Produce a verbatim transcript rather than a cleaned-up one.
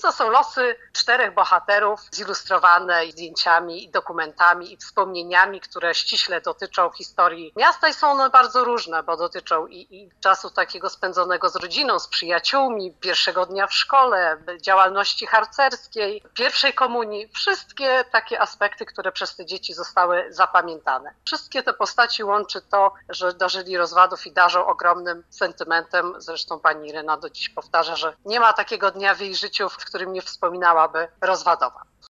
To są losy czterech bohaterów zilustrowane zdjęciami, dokumentami i wspomnieniami, które ściśle dotyczą historii miasta i są one bardzo różne, bo dotyczą i, i czasu takiego spędzonego z rodziną, z przyjaciółmi, pierwszego dnia w szkole, działalności harcerskiej, pierwszej komunii. Wszystkie takie aspekty, które przez te dzieci zostały zapamiętane. Wszystkie te postaci łączy to, że dożyli rozwadów i darzą ogromnym sentymentem. Zresztą pani Irena do dziś powtarza, że nie ma takiego dnia w jej życiu, w którym nie wspominałaby rozwadowa.